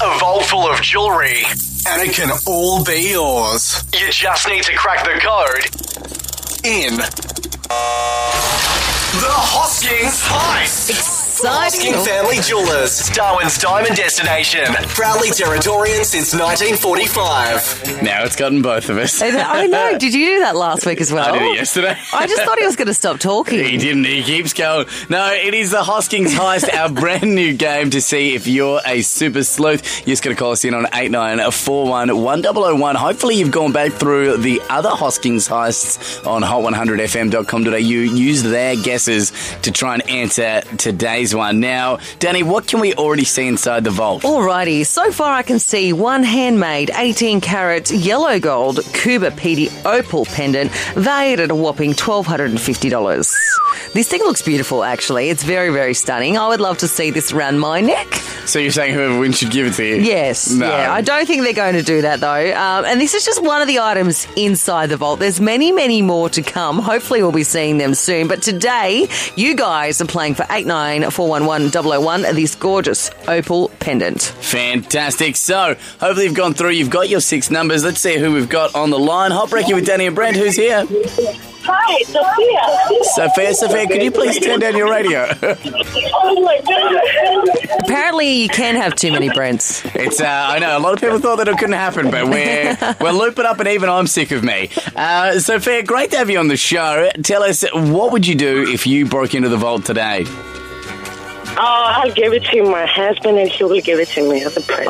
A vault full of jewellery, and it can all be yours. You just need to crack the code in the Hoskins Heist. Exciting. Hosking Family Jewellers, Darwin's diamond destination. Proudly Territorian since 1945. Now it's gotten both of us. I know. Did you do that last week as well? I did it yesterday. I just thought he was going to stop talking. He didn't. He keeps going. No, it is the Hoskins Heist, our brand new game to see if you're a super sleuth. You're just going to call us in on 8941-1001. Hopefully you've gone back through the other Hoskins Heists on hot100fm.com.au. Use their guesses to try and answer today's one. Now, Danny, what can we already see inside the vault? Alrighty, so far I can see one handmade 18-carat yellow gold Kuba Petey opal pendant valued at a whopping $1,250. This thing looks beautiful, actually. It's very, very stunning. I would love to see this around my neck. So you're saying whoever wins should give it to you? Yes. No. Yeah, I don't think they're going to do that, though. And this is just one of the items inside the vault. There's many, many more to come. Hopefully we'll be seeing them soon. But today, you guys are playing for 8941-001, this gorgeous opal pendant. Fantastic. So, hopefully you've gone through. You've got your 6 numbers. Let's see who we've got on the line. Hot Breaking with Danny and Brent. Who's here? Hi, Sophia, could you please turn down your radio? Oh my God. Apparently you can have too many Brents. It's I know a lot of people thought that it couldn't happen, but we're looping up, and even I'm sick of me. Sophia, great to have you on the show. Tell us, what would you do if you broke into the vault today? Oh, I'll give it to my husband and he will give it to me as a present.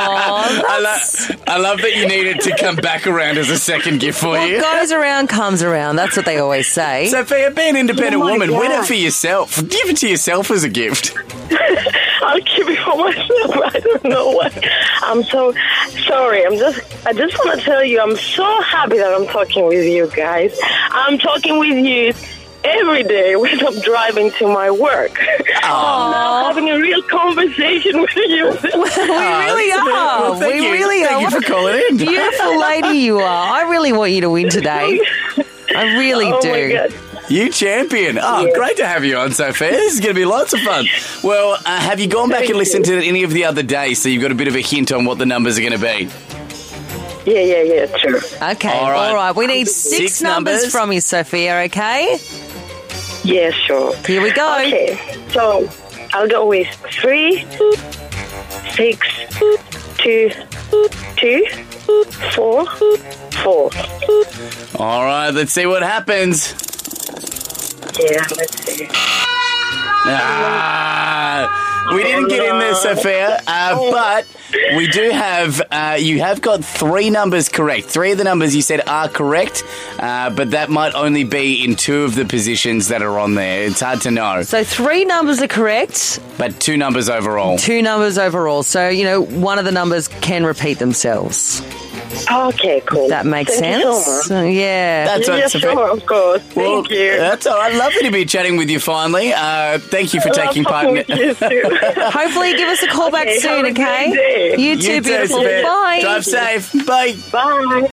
Oh, I love that you needed to come back around as a second gift for you. what goes around comes around. That's what they always say. Sophia, be an independent Oh my woman. God. Win it for yourself. Give it to yourself as a gift. I'll keep it for myself. I don't know why. I'm so sorry. I just want to tell you, I'm so happy that I'm talking with you guys. I'm talking with you every day when I'm driving to my work. I'm now having a real conversation with you. We really are. Well, thank We you. really Thank are. you for calling in. Beautiful lady you are. I really want you to win today. I really Oh do. my God. You champion. Oh, Yeah. great to have you on, Sophia. This is going to be lots of fun. Well, have you gone back and listened to any of the other days so you've got a bit of a hint on what the numbers are going to be? Yeah, true. Okay, All right. We need six 6 numbers numbers. from you, Sophia, okay? Yeah, sure. Here we go. Okay, so I'll go with 3, 6, 2, 2, 4, 4. All right, let's see what happens. Yeah, let's see. We didn't get in there, Sophia, but we do have, you have got 3 numbers correct. 3 of the numbers you said are correct, but that might only be in 2 of the positions that are on there. It's hard to know, So 3 numbers are correct, but 2 numbers overall. 2 numbers overall. So, one of the numbers can repeat themselves. Okay, cool. That makes Thank you sense. so much. Yeah. That's Yeah, right, Sophia. sure, of course. Well, Thank you. That's all right. Lovely to be chatting with you finally. Thank you for taking part in it. You too. Hopefully give us a call back Okay, soon, have a okay? great day. You too, beautiful. Sophia. Bye. Drive safe. Bye. Bye.